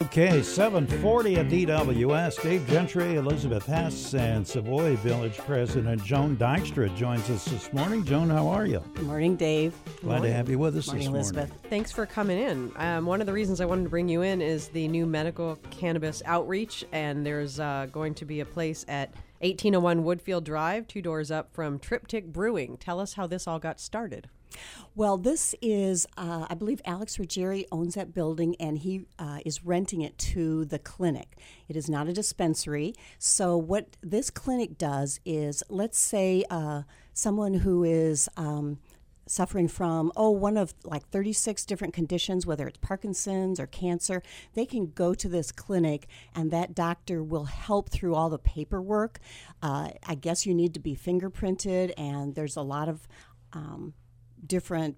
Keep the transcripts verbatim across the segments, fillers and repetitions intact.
Okay, seven forty at D W S. Dave Gentry, Elizabeth Hess, and Savoy Village President Joan Dykstra joins us this morning. Joan, how are you? Good morning, Dave. Glad morning. to have you with us morning, this morning. Elizabeth. Thanks for coming in. Um, one of the reasons I wanted to bring you in is the new medical cannabis outreach, and there's uh, going to be a place at eighteen oh one Woodfield Drive, two doors up from Triptych Brewing. Tell us how this all got started. Well, this is, uh, I believe Alex Ruggieri owns that building, and he uh, is renting it to the clinic. It is not a dispensary. So what this clinic does is, let's say uh, someone who is um, suffering from, oh, one of like thirty-six different conditions, whether it's Parkinson's or cancer, they can go to this clinic, and that doctor will help through all the paperwork. Uh, I guess you need to be fingerprinted, and there's a lot of um, different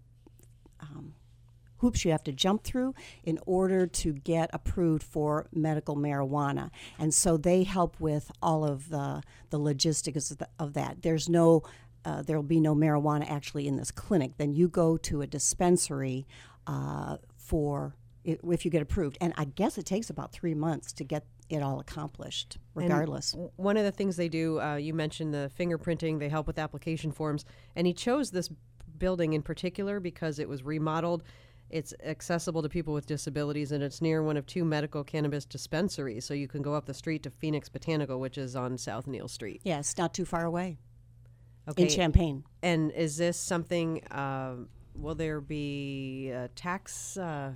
um, hoops you have to jump through in order to get approved for medical marijuana. And so they help with all of the, the logistics of, the, of that. There's no, uh, there'll be no marijuana actually in this clinic. Then you go to a dispensary uh, for, if you get approved. And I guess it takes about three months to get it all accomplished, regardless. And one of the things they do, uh, you mentioned the fingerprinting, they help with application forms, and he chose this building in particular because it was remodeled. It's accessible to people with disabilities, and it's near one of two medical cannabis dispensaries, so you can go up the street to Phoenix Botanical, which is on South Neal Street. Yeah, it's not too far away. Okay. In Champaign. And is this something, uh, will there be a tax uh,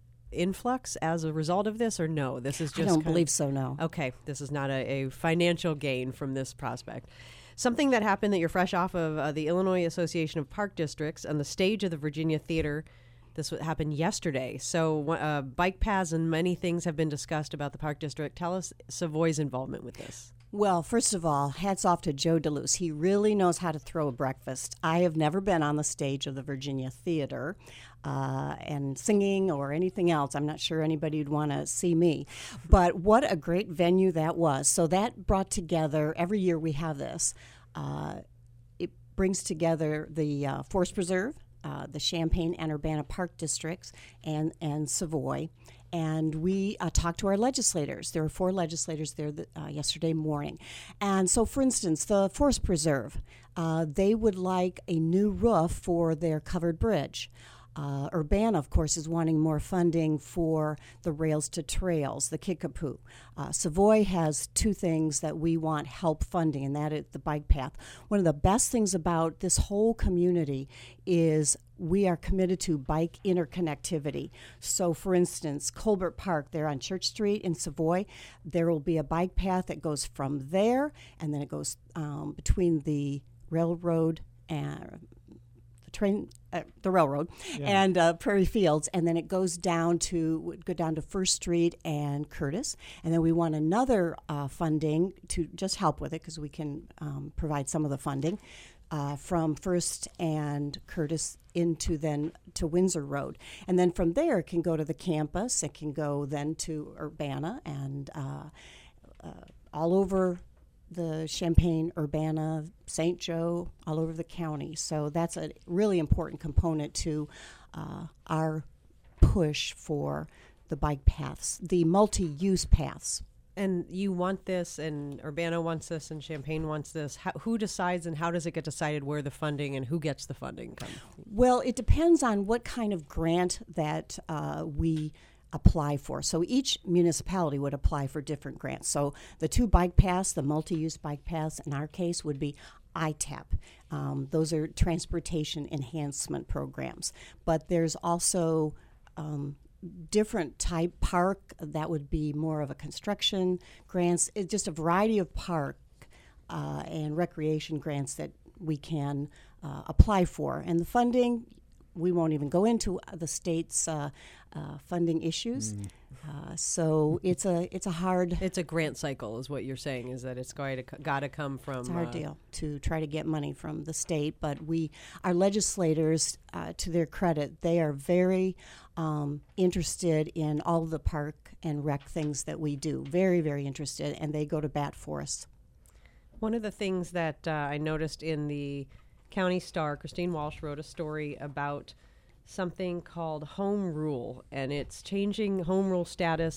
influx as a result of this, or no? This is just I don't kind believe of, so, no. Okay, this is not a, a financial gain from this prospect. Something that happened that you're fresh off of uh, the Illinois Association of Park Districts on the stage of the Virginia Theater. This happened yesterday. So uh, bike paths and many things have been discussed about the Park District. Tell us Savoy's involvement with this. Well, first of all, hats off to Joe DeLuce. He really knows how to throw a breakfast. I have never been on the stage of the Virginia Theater uh, and singing or anything else. I'm not sure anybody would want to see me. But what a great venue that was. So that brought together, every year we have this, uh, it brings together the uh, Forest Preserve, uh, the Champaign and Urbana Park Districts, and, and Savoy. And we uh, talked to our legislators. There were four legislators there the, uh, yesterday morning. And so, for instance, the Forest Preserve, uh, they would like a new roof for their covered bridge. Uh, Urbana, of course, is wanting more funding for the Rails to Trails, the Kickapoo. Uh, Savoy has two things that we want help funding, and that is the bike path. One of the best things about this whole community is we are committed to bike interconnectivity. So, for instance, Colbert Park, there on Church Street in Savoy, there will be a bike path that goes from there, and then it goes um, between the railroad and train, uh, the railroad, yeah. and uh, Prairie Fields, and then it goes down to would go down to First Street and Curtis, and then we want another uh, funding to just help with it because we can um, provide some of the funding uh, from First and Curtis into then to Windsor Road, and then from there it can go to the campus. It can go then to Urbana and uh, uh, all over the Champaign, Urbana, Saint Joe, all over the county. So that's a really important component to uh, our push for the bike paths, the multi-use paths. And you want this, and Urbana wants this, and Champaign wants this. How, who decides, and how does it get decided where the funding and who gets the funding comes? Well, it depends on what kind of grant that uh, we apply for. So each municipality would apply for different grants. So the two bike paths, the multi-use bike paths in our case would be I TAP. Um, those are transportation enhancement programs. But there's also um, different type park that would be more of a construction grants. It's just a variety of park uh, and recreation grants that we can uh, apply for. And the funding, we won't even go into the state's uh, uh, funding issues. Mm. Uh, so it's a it's a hard it's a grant cycle, is what you're saying. Is that it's going to got to come from it's a hard uh, deal to try to get money from the state. But we, our legislators, uh, to their credit, they are very um, interested in all of the park and rec things that we do. Very very interested, and they go to bat for us. One of the things that uh, I noticed in the County Star, Christine Walsh wrote a story about something called home rule, and it's changing home rule status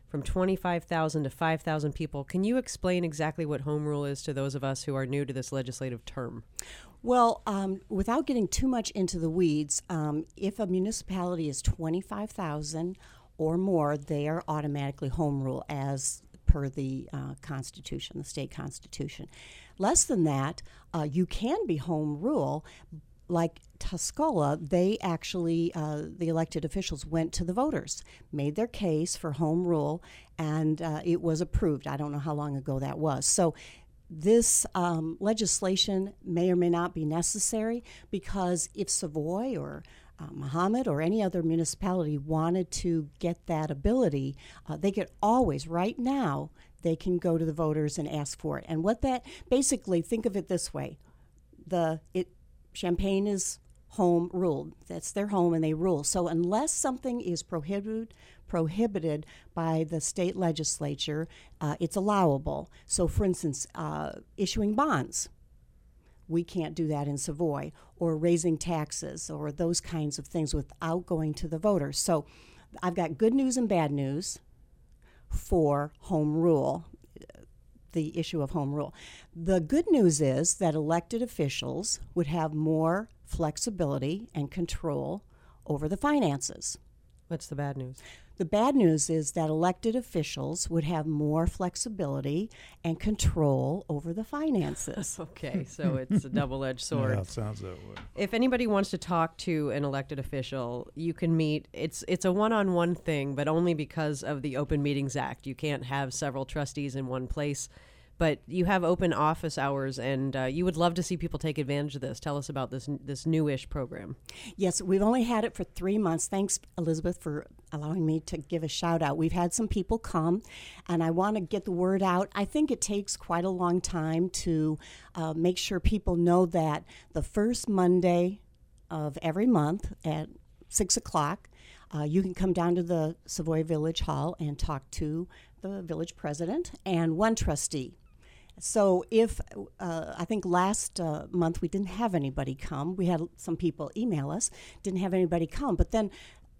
from twenty-five thousand to five thousand people. Can you explain exactly what home rule is to those of us who are new to this legislative term? Well, um, without getting too much into the weeds, um, if a municipality is twenty-five thousand or more, they are automatically home rule as per the uh, Constitution, the state Constitution. Less than that, uh, you can be home rule. Like Tuscola, they actually, uh, the elected officials went to the voters, made their case for home rule, and uh, it was approved. I don't know how long ago that was. So this um, legislation may or may not be necessary, because if Savoy or uh, Mahomet or any other municipality wanted to get that ability, uh, they could always, right now, they can go to the voters and ask for it. And what that, basically, think of it this way. The it Champaign is home ruled. That's their home, and they rule. So unless something is prohibited prohibited by the state legislature, uh, it's allowable. So, for instance, uh, issuing bonds, we can't do that in Savoy, or raising taxes, or those kinds of things without going to the voters. So I've got good news and bad news for home rule, the issue of home rule. The good news is that elected officials would have more flexibility and control over the finances. What's the bad news? The bad news is that elected officials would have more flexibility and control over the finances. Okay, so it's a double-edged sword. Yeah, it sounds that way. If anybody wants to talk to an elected official, you can meet. It's it's a one-on-one thing, but only because of the Open Meetings Act. You can't have several trustees in one place, but you have open office hours, and uh, you would love to see people take advantage of this. Tell us about this this newish program. Yes, we've only had it for three months. Thanks, Elizabeth, for allowing me to give a shout out. We've had some people come, and I want to get the word out. I think it takes quite a long time to uh, make sure people know that the first Monday of every month at six o'clock, uh, you can come down to the Savoy Village Hall and talk to the village president and one trustee. So if, uh, I think last uh, month we didn't have anybody come. We had some people email us, didn't have anybody come. But then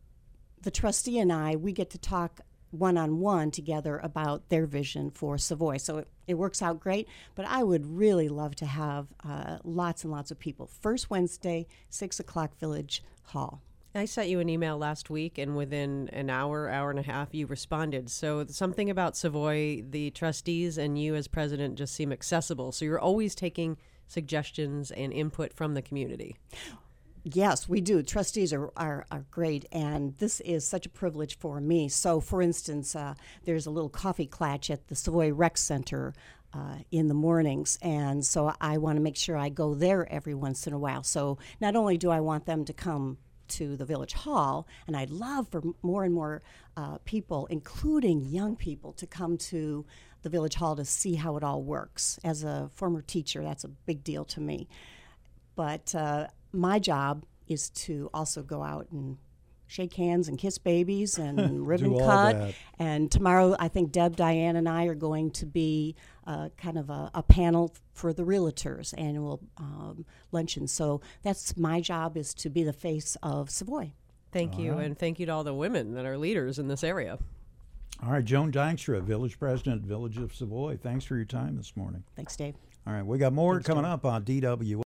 the trustee and I, we get to talk one-on-one together about their vision for Savoy. So it, it works out great. But I would really love to have uh, lots and lots of people. First Wednesday, six o'clock, Village Hall. I sent you an email last week, and within an hour, hour and a half, you responded. So something about Savoy, the trustees and you as president just seem accessible. So you're always taking suggestions and input from the community. Yes, we do. Trustees are, are, are great, and this is such a privilege for me. So, for instance, uh, there's a little coffee klatch at the Savoy Rec Center uh, in the mornings, and so I want to make sure I go there every once in a while. So not only do I want them to come to the Village Hall, and I'd love for more and more uh, people, including young people, to come to the Village Hall to see how it all works. As a former teacher, that's a big deal to me. But uh, my job is to also go out and shake hands and kiss babies and ribbon Do all cut. that. And tomorrow, I think Deb, Diane, and I are going to be uh, kind of a, a panel for the realtors annual um, luncheon. So that's my job, is to be the face of Savoy. Thank All you, right. and thank you to all the women that are leaders in this area. All right, Joan Dykstra, Village President, Village of Savoy. Thanks for your time this morning. Thanks, Dave. All right, we got more Thanks, coming Joan. up on D W